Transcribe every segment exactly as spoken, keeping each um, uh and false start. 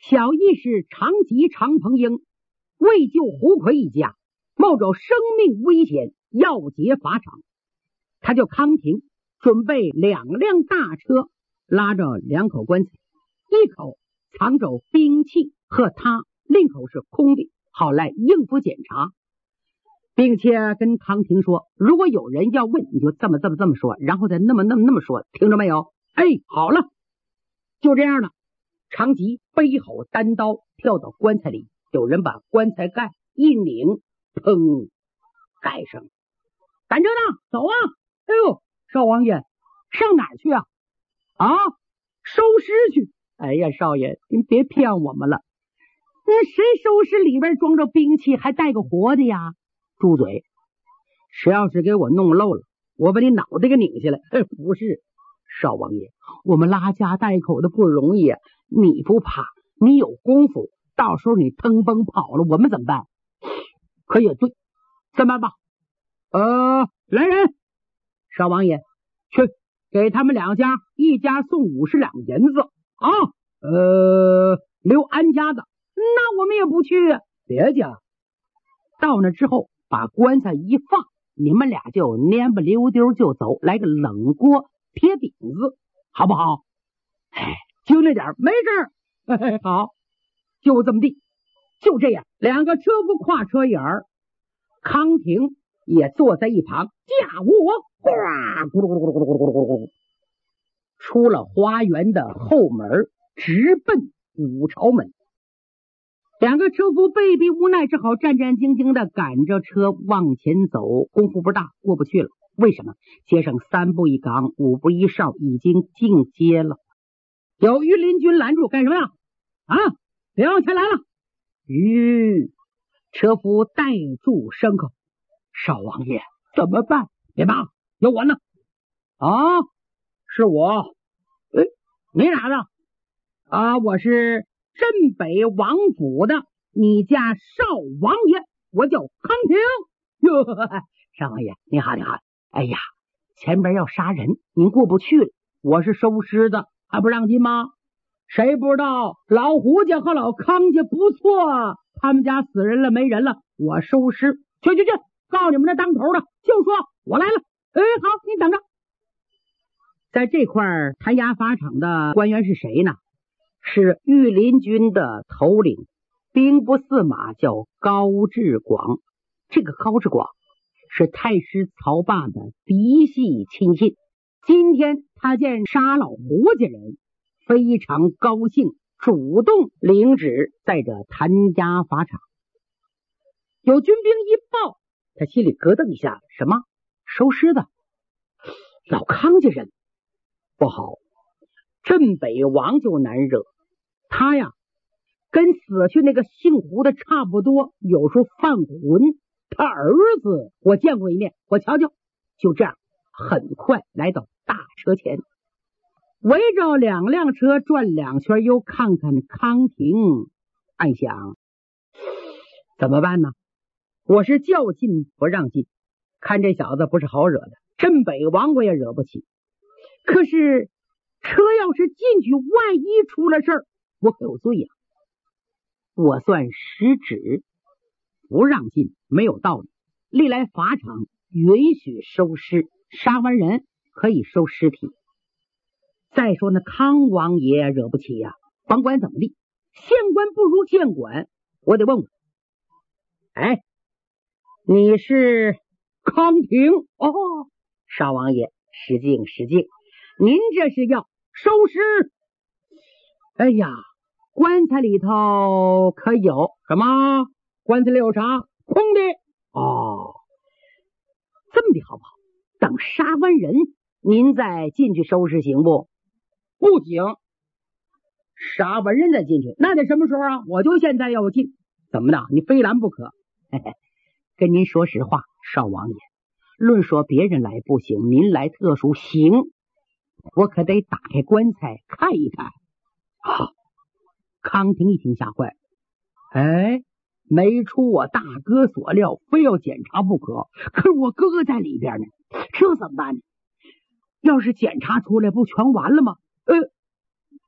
小义士常吉常鹏英为救胡奎一家，冒着生命危险要劫法场，他叫康廷准备两辆大车，拉着两口棺材，一口藏着兵器和他，另一口是空的，好来应付检查，并且跟康廷说，如果有人要问，你就这么这么这么说，然后再那么那么那么说，听着没有？哎，好了，就这样了。常吉背好单刀跳到棺材里，有人把棺材盖一拧，砰，盖上。赶着呢，走啊！哎呦，少王爷上哪儿去啊？啊，收尸去。哎呀，少爷您别骗我们了，那谁收尸里边装着兵器还带个活的呀？住嘴！谁要是给我弄漏了，我把你脑袋给拧下来。哎，不是少王爷，我们拉家带口的不容易啊，你不怕，你有功夫，到时候你腾蹦跑了，我们怎么办？可也对，这么办吧？呃，来人，少王爷，去给他们两家一家送五十两银子啊！呃，留安家的，那我们也不去。别家到那之后，把棺材一放，你们俩就蔫不溜丢就走，来个冷锅贴饼子，好不好？哎，就那点没事儿。哎，好，就这么地，就这样，两个车夫跨车沿儿，康廷也坐在一旁，驾我呱咕噜咕噜咕噜咕噜咕噜咕噜，出了花园的后门，直奔五朝门。两个车夫被逼无奈，只好战战兢兢的赶着车往前走，功夫不大，过不去了。为什么？街上三步一岗，五步一哨，已经进街了。有御林军拦住，干什么呀？啊，别往前来了！吁，车夫带住牲口。少王爷怎么办？别忙，有我呢。啊，是我。哎，你哪的？啊，我是镇北王府的，你家少王爷，我叫康廷。哟，少王爷你好你好。哎呀，前边要杀人，您过不去了，我是收尸的，还不让进吗？谁不知道老胡家和老康家不错啊，他们家死人了没人了，我收尸。去去去，告你们那当头的就说我来了。哎，好，你等着。在这块弹牙法场的官员是谁呢？是御林军的头领，兵部司马，叫高志广。这个高志广是太师曹霸的嫡系亲信，今天他见杀老胡家人，非常高兴，主动领旨在这弹牙法场。有军兵一报，他心里咯噔一下，什么收尸的老康家人不好，镇北王就难惹。他呀跟死去那个姓胡的差不多，有时候犯浑。他儿子我见过一面，我瞧瞧。就这样，很快来到大车前，围着两辆车转两圈，又看看康廷，暗想怎么办呢？我是叫进不让进，看这小子不是好惹的，镇北王我也惹不起。可是车要是进去，万一出了事儿，我可有罪呀、啊！我算失职，不让进没有道理。历来法场允许收尸，杀完人可以收尸体。再说那康王爷惹不起呀、啊，甭管怎么地，县官不如县管，我得问问。哎，你是康廷？哦，少王爷，失敬失敬，您这是要收尸？哎呀，棺材里头可有什么？棺材里有啥？空的。哦，这么的好不好？等杀完人，您再进去收拾行不？不行，杀完人再进去，那得什么时候啊？我就现在要进，怎么的？你非拦不可。嘿嘿，跟您说实话，少王爷，论说别人来不行，您来特殊行，我可得打开棺材看一看。啊！康廷一听吓坏，哎，没出我大哥所料，非要检查不可。可是我哥哥在里边呢，这怎么办呢？要是检查出来，不全完了吗？呃，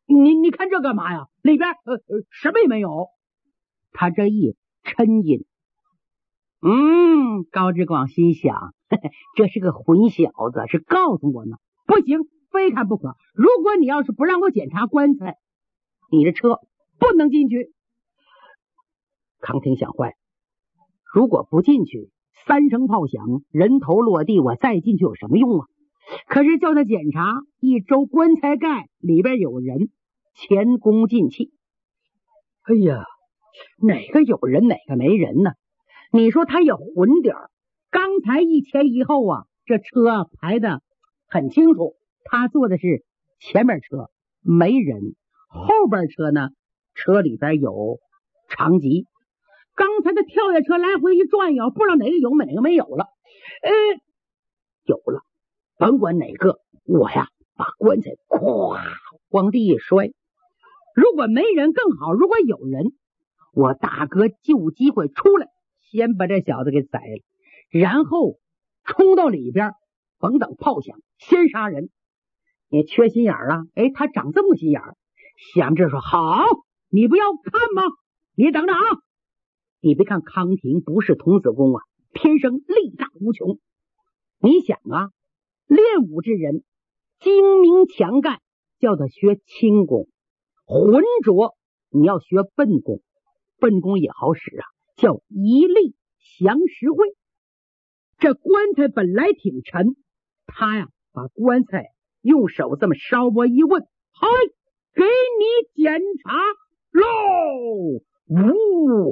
你你看这干嘛呀？里边呃什么也没有。他这一沉吟，嗯，高志广心想，呵呵，这是个混小子，是告诉我呢。不行，非看不可。如果你要是不让我检查棺材，你的车不能进去。康廷想坏，如果不进去，三声炮响，人头落地，我再进去有什么用啊？可是叫他检查一周棺材盖里边有人，前功尽弃。哎呀，哪个有人哪个没人呢？你说他也混点儿。刚才一前一后啊，这车排的很清楚，他坐的是前边车没人，后边车呢，车里边有长吉。刚才他跳下车来回一转悠，不知道哪个有哪个没有了。呃，有了，甭管哪个，我呀把棺材咵往地一摔。如果没人更好，如果有人，我大哥就机会出来，先把这小子给宰了，然后冲到里边，甭等炮响，先杀人。你缺心眼儿啊？哎，他长这么心眼儿，想着说好，你不要看吗？你等着啊！你别看康廷不是童子功啊，天生力大无穷。你想啊，练武之人精明强干，叫他学轻功；浑浊你要学笨功，笨功也好使啊，叫一力降十会。这棺材本来挺沉，他呀把棺材用手这么稍微一问，嗨，给你检查喽！呜，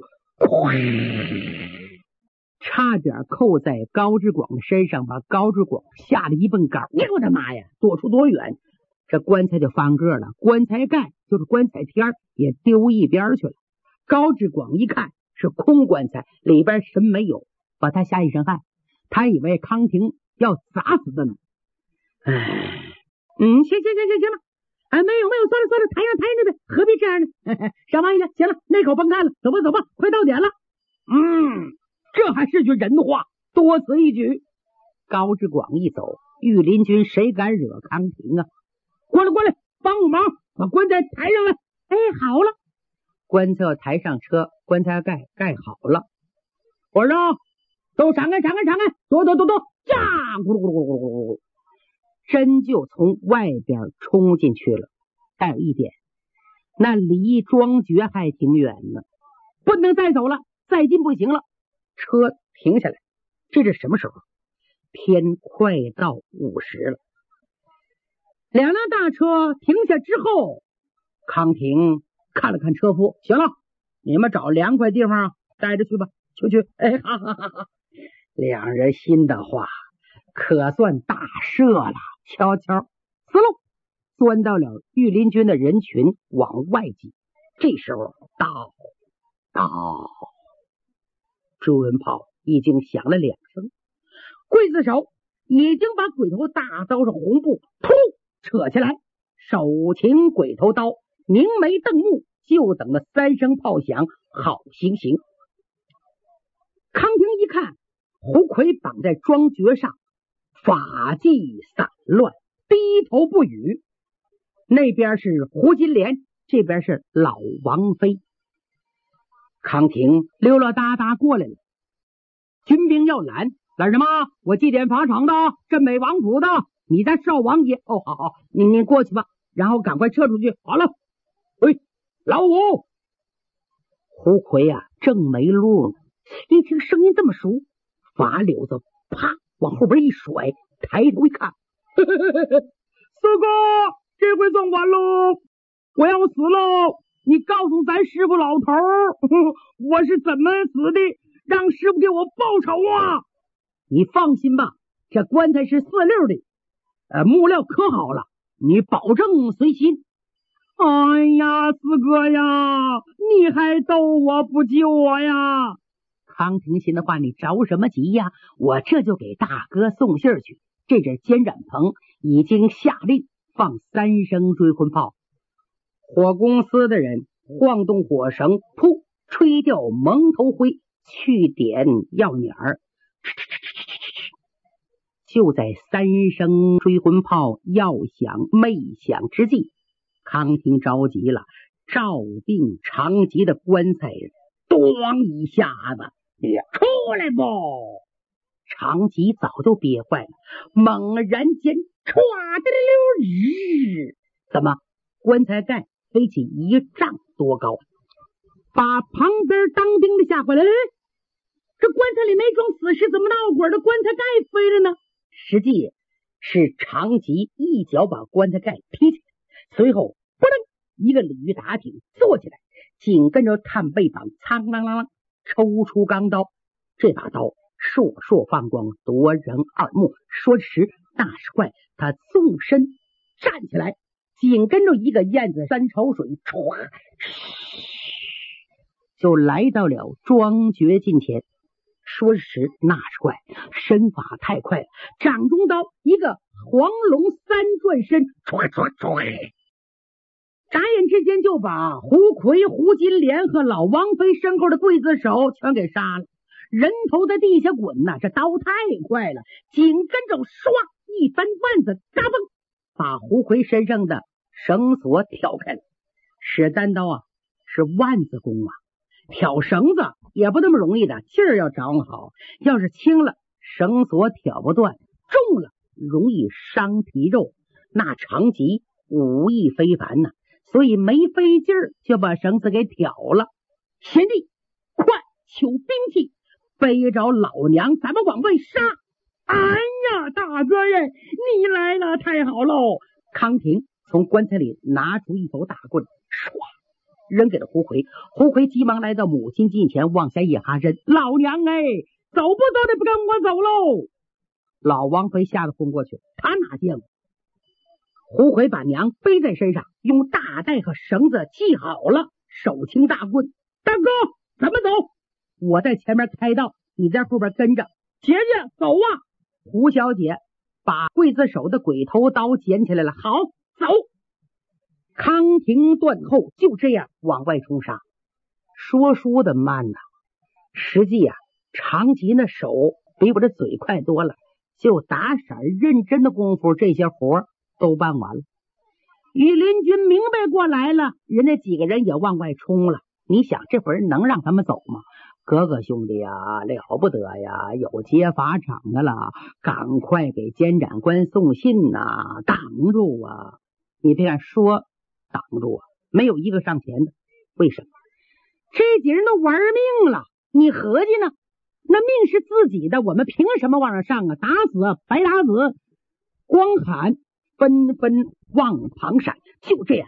差点扣在高志广的身上，把高志广吓了一蹦高。哎呦我的妈呀，躲出多远？这棺材就翻个了，棺材盖就是棺材贴也丢一边去了。高志广一看是空棺材，里边什么没有，把他吓一身汗。他以为康廷要砸死他呢。哎，嗯，行行行行行了，哎，没有没有，算了算了，抬上抬上呗，何必这样呢？上王一了，行了，那口甭看了，走吧走吧，快到点了。嗯，这还是句人话，多此一举。高志广一走，御林军谁敢惹康廷啊？过来过来，帮我忙，把棺材抬上来。哎，好了，棺材抬上车，棺材盖盖好了。我说都闪开闪开闪开，躲躲躲躲，呀，咕噜咕噜咕噜咕噜，真就从外边冲进去了。还有一点，那离庄爵还挺远呢，不能再走了，再进不行了。车停下来，这是什么时候？天快到午时了。两辆大车停下之后，康廷看了看车夫，行了，你们找凉快地方待着去吧，去去。哎，哈哈哈哈！两人心的话，可算大赦了，悄悄思路钻到了御林军的人群，往外挤。这时候到到朱文炮已经响了两声，刽子手已经把鬼头大刀上红布突扯起来，手擎鬼头刀，凝眉瞪目，就等了三声炮响，好行刑。康廷一看胡奎绑在庄爵上，发髻散乱，低头不语。那边是胡金莲，这边是老王妃。康廷溜溜达达过来了，军兵要拦，拦什么？我祭奠法场的，镇美王府的，你在少王爷。哦，好好，你你过去吧，然后赶快撤出去。好了，喂，老五。胡奎啊，正没路呢，一听声音这么熟，法柳子啪往后边一甩，抬头一看，呵呵呵呵，四哥，这回算完喽，我要死喽！你告诉咱师傅老头儿，我是怎么死的，让师傅给我报仇啊！你放心吧，这棺材是四溜的，呃，木料可好了，你保证随心。哎呀，四哥呀，你还逗我不救我呀？康廷心的话，你着什么急呀？我这就给大哥送信去。这阵监斩棚已经下令放三声追魂炮，火公司的人晃动火绳，噗，吹掉蒙头灰，去点药捻儿。就在三声追魂炮要响没响之际， 康廷着急了，照定长吉的棺材，咣一下子，出来不！长吉早就憋坏了，猛然间唰的溜日，怎么棺材盖飞起一丈多高，把旁边当兵的吓坏了。这棺材里没装死尸，怎么闹滚的棺材盖飞了呢？实际是长吉一脚把棺材盖踢起来，随后扑棱一个鲤鱼打挺坐起来，紧跟着探背膀苍啷啷啷抽出钢刀，这把刀烁烁放光，夺人耳目。说时大石块他纵身站起来，紧跟着一个燕子三潮水，唰就来到了庄爵近前。说时那是怪身法太快了，掌中刀一个黄龙三转身，唰唰唰，眨眼之间就把胡奎、胡金莲和老王妃身后的刽子手全给杀了，人头在地下滚呐、啊！这刀太快了，紧跟着唰一翻腕子，嘎嘣，把胡奎身上的绳索挑开了。使单刀啊是腕子功啊，挑绳子也不那么容易的，劲儿要掌握好，要是轻了绳索挑不断，重了容易伤皮肉。那长吉武艺非凡呐、啊，所以没费劲儿就把绳子给挑了。贤弟，快取兵器，背着老娘咱们往外杀！哎呀，大官人你来了，太好喽！康廷从棺材里拿出一头大棍，唰扔给了胡奎。胡奎急忙来到母亲近前，往下一哈身：“老娘哎，走不走的不跟我走喽！”老王妃吓得昏过去，他哪见过？胡奎把娘背在身上，用大带和绳子系好了，手擎大棍：“大哥，怎么走？我在前面开道，你在后边跟着。姐姐，走啊！”胡小姐把刽子手的鬼头刀捡起来了，好，走！康廷断后，就这样往外冲杀。说书的慢呐、啊，实际啊，长吉那手比我这嘴快多了，就打闪认真的功夫，这些活都办完了。羽林军明白过来了，人家几个人也往外冲了。你想这会儿能让他们走吗？哥哥兄弟啊，了不得呀，有劫法场的了，赶快给监斩官送信呐、啊，挡住啊！你别看说挡住啊，没有一个上前的。为什么？这几人都玩命了，你合计呢？那命是自己的，我们凭什么往上上啊？打死白打死！光喊纷纷往旁闪，就这样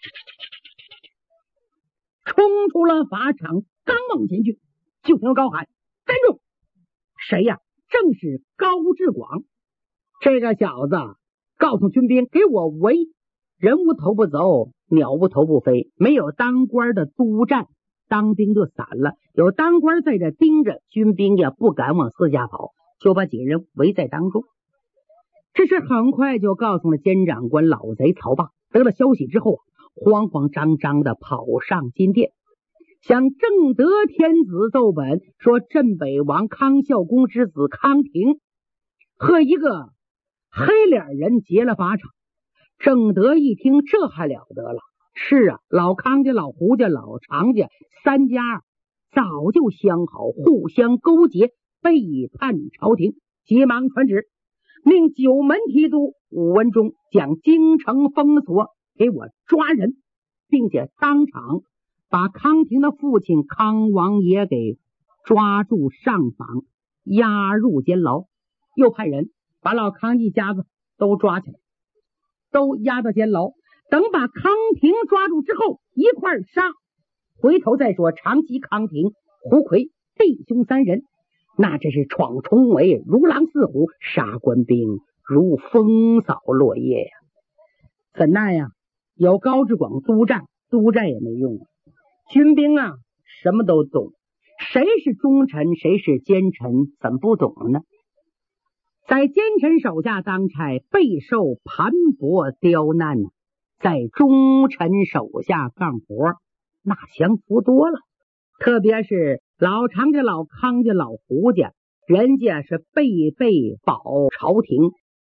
冲出了法场，刚往前去，就听高喊：“站住！”谁呀？正是高志广。这个小子告诉军兵，给我围！人无头不走，鸟无头不飞。没有当官的督战，当兵就散了；有当官在这盯着，军兵也不敢往四下跑，就把几个人围在当中。这事很快就告诉了监长官老贼曹霸。得了消息之后，慌慌张张的跑上金殿，向正德天子奏本，说镇北王康孝公之子康廷和一个黑脸人劫了法场。正德一听，这还了得了！是啊，老康家、老胡家、老常家三家早就相好，互相勾结，背叛朝廷，急忙传旨，命九门提督武文忠将京城封锁，给我抓人，并且当场把康廷的父亲康王爷给抓住上访，押入监牢。又派人把老康一家子都抓起来，都押到监牢。等把康廷抓住之后，一块杀，回头再说长吉、康廷、胡奎弟兄三人，那真是闯重围，如狼似虎，杀官兵如风扫落叶呀！怎奈呀，有高志广督战，督战也没用啊。军兵啊，什么都懂，谁是忠臣，谁是奸臣，怎么不懂呢？在奸臣手下当差，备受盘剥刁难呢、啊；在忠臣手下干活，那享福多了。特别是老常家、老康家、老胡家，人家是辈辈保朝廷，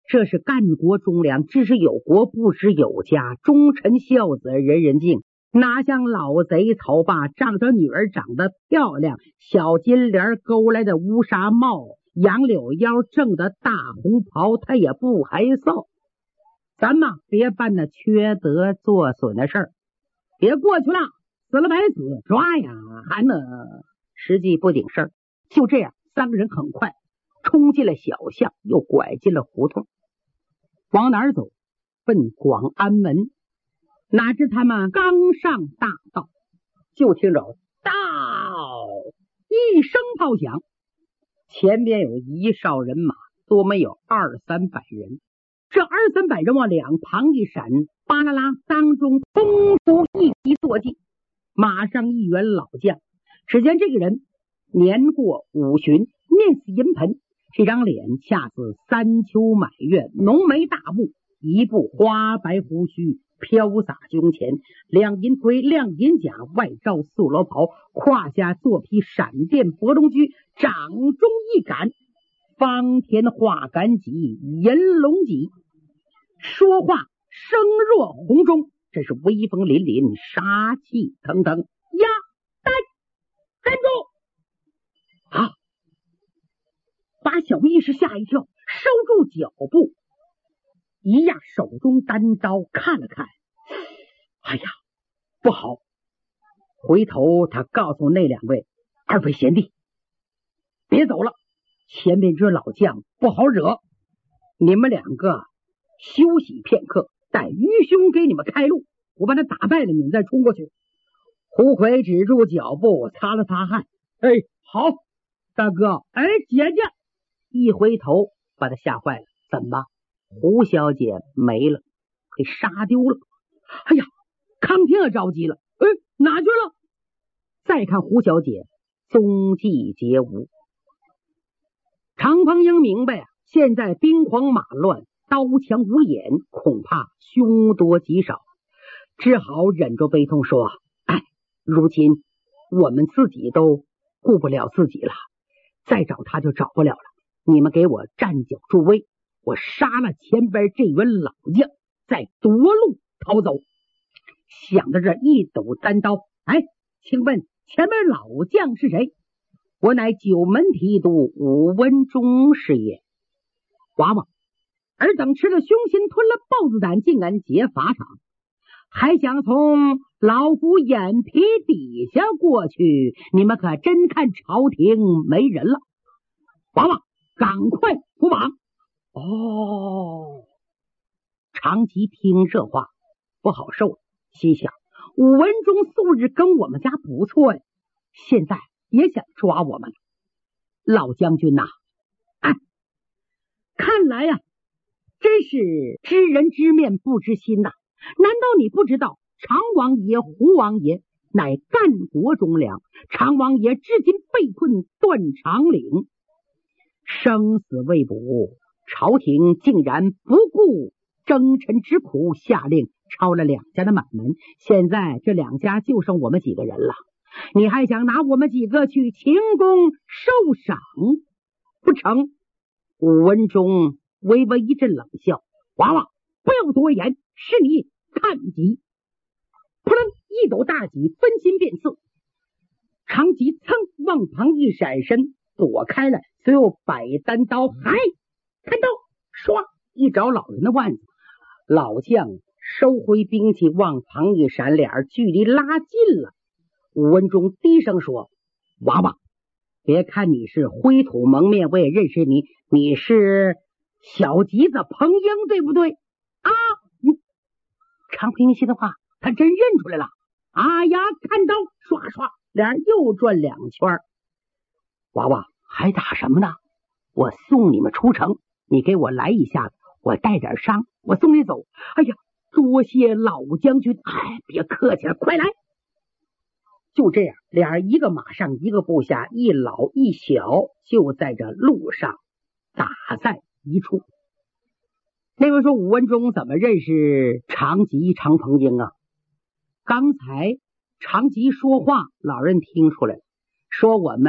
这是干国忠良，知之有国，不知有家，忠臣孝子，人人敬。哪像老贼曹霸，仗着女儿长得漂亮，小金莲勾来的乌纱帽，杨柳腰正的大红袍，他也不害臊。咱们别办那缺德作损的事儿，别过去了，死了白死，抓呀还能实际不顶事儿。就这样，三个人很快冲进了小巷，又拐进了胡同。往哪儿走？奔广安门。哪知他们刚上大道，就听着到一声炮响，前边有一哨人马，多没有二三百人。这二三百人往两旁一闪，巴啦啦当中冲出一匹坐骑，马上一员老将。只见这个人年过五旬，面似银盆，这张脸恰似三秋满月，浓眉大目，一部花白胡须飘洒胸前，两银盔亮银甲，外罩素罗袍，胯下坐匹闪电博龙驹，掌中一杆方天画杆戟银龙戟，说话声若洪钟，这是威风凛凛，杀气腾腾。呀，呆，站住！啊！把小义士吓一跳，收住脚步，一压手中单刀，看了看，哎呀，不好！回头他告诉那两位二位贤弟，别走了，前面这老将不好惹，你们两个休息片刻，待愚兄给你们开路，我把他打败了，你们再冲过去。胡奎止住脚步，擦了擦汗，哎，好，大哥，哎，姐姐，一回头把他吓坏了，怎么？胡小姐没了，给杀丢了。哎呀，康平也着急了，哎，哪去了？再看胡小姐，踪迹皆无。常鹏英明白啊，现在兵荒马乱，刀枪无眼，恐怕凶多吉少，只好忍着悲痛说：哎，如今我们自己都顾不了自己了，再找他就找不了了。你们给我站脚助威，我杀了前边这员老将，再夺路逃走。想到这，一抖单刀，哎，请问前面老将是谁？我乃九门提督武文忠是也。娃娃，尔等吃了凶心，吞了豹子胆，竟敢劫法场，还想从老夫眼皮底下过去，你们可真看朝廷没人了。娃娃，赶快扶绑！哦，长吉听这话不好受，心想武文忠素日跟我们家不错呀，现在也想抓我们了。老将军呐、啊，哎，看来呀、啊，真是知人知面不知心呐、啊！难道你不知道常王爷、胡王爷乃干国忠良？常王爷至今被困断肠岭，生死未卜，朝廷竟然不顾征臣之苦，下令抄了两家的满门。现在这两家就剩我们几个人了，你还想拿我们几个去秦宫受赏？不成！武文忠微微一阵冷笑：娃娃，不要多言，是你看急！扑棱一抖大戟，分心变刺。长戟噌往旁一闪身，躲开了，随后摆单刀，还看刀，唰一找老人的腕子。老将收回兵器，往旁一闪，俩人距离拉近了。武文忠低声说：娃娃，别看你是灰土蒙面，我也认识你，你是小吉子彭英，对不对啊？嗯，常平心的话他真认出来了。啊呀，看刀，刷刷，俩人又转两圈。娃娃，还打什么呢？我送你们出城，你给我来一下子，我带点伤，我送你走。哎呀，多谢老将军，哎，别客气了，快来。就这样，俩人一个马上一个部下，一老一小，就在这路上打在一处。那位说武文忠怎么认识常吉、常鹏英啊？刚才常吉说话，老人听出来了，说我们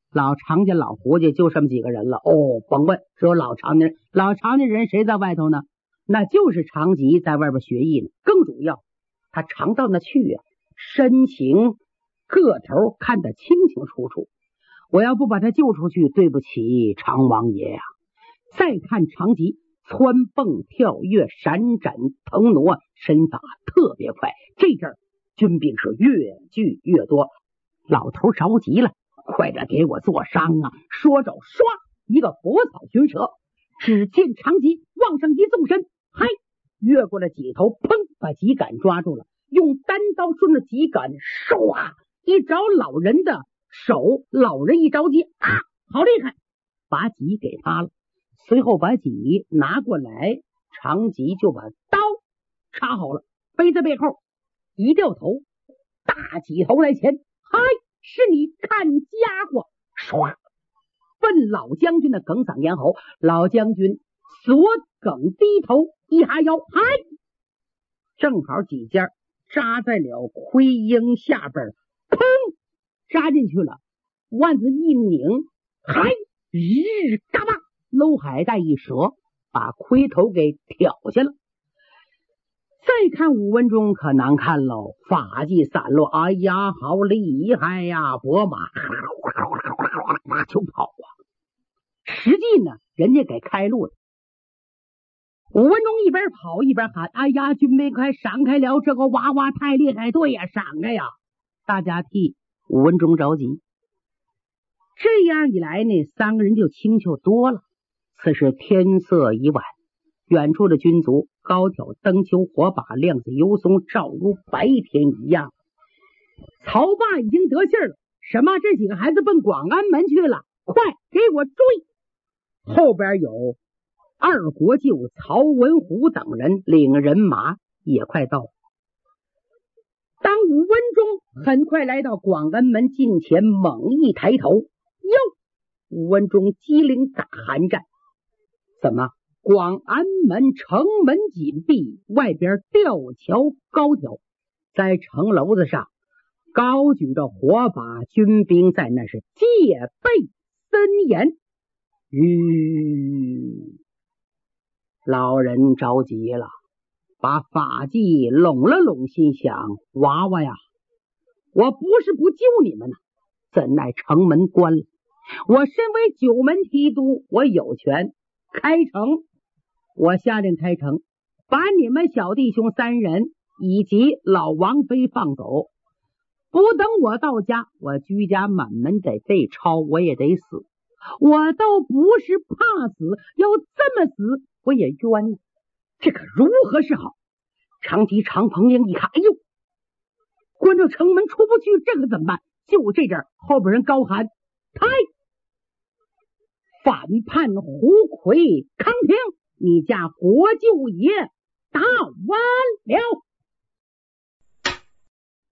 老常家老胡家就这么几个人了。哦，甭问，只有老常家人。老常家人谁在外头呢？那就是常吉在外边学艺呢。更主要，他常到那去啊，身形个头看得清清楚楚。我要不把他救出去，对不起常王爷呀、啊。再看常吉蹿蹦跳跃，闪展腾挪，身法特别快。这阵儿军兵是越聚越多，老头着急了，快点给我做伤啊！说着，唰，一个佛草寻蛇，只见常吉往上一纵身，嗨，越过了几头，砰，把几杆抓住了，用单刀顺着几杆，唰，一着老人的手，老人一着急啊，好厉害，把戟给他了。随后把戟拿过来，常吉就把刀插好了，背在背后，一掉头，大起头来前，嗨，是你看家伙，唰，奔老将军的哽嗓咽喉。老将军左梗低头，一哈腰，嗨，正好几尖扎在了盔缨下边，砰，扎进去了。腕子一拧，嗨，日嘎巴，搂海带一折，把盔头给挑下了。再看武文中可难看喽，发髻散落，哎呀，好厉害呀！伯马就跑啊，实际呢，人家给开路了。武文中一边跑一边喊：“哎呀，军兵快闪开了！这个娃娃太厉害！”对呀，闪开呀！大家替武文中着急。这样一来呢，三个人就清楚多了。此时天色已晚，远处的军卒高挑灯球火把，亮子游松，照如白天一样。曹霸已经得信了，什么这几个孩子奔广安门去了，快给我追！后边有二国舅曹文虎等人领人马也快到。当武文中很快来到广安门近前，猛一抬头，哟，武文中机灵打寒战。怎么？广安门城门紧闭，外边吊桥高挑，在城楼子上高举着火把，军兵在那是戒备森严。吁，老人着急了，把发髻拢了拢，心想：娃娃呀，我不是不救你们呢，怎奈城门关了。我身为九门提督，我有权开城。我下令开城，把你们小弟兄三人以及老王妃放走。不等我到家，我居家满门得被抄，我也得死。我倒不是怕死，要这么死我也冤呢。这可如何是好？长吉常鹏英一看，哎呦，关着城门出不去，这可怎么办？就这阵后边人高喊：太反叛胡魁康平，你家国舅爷打完了。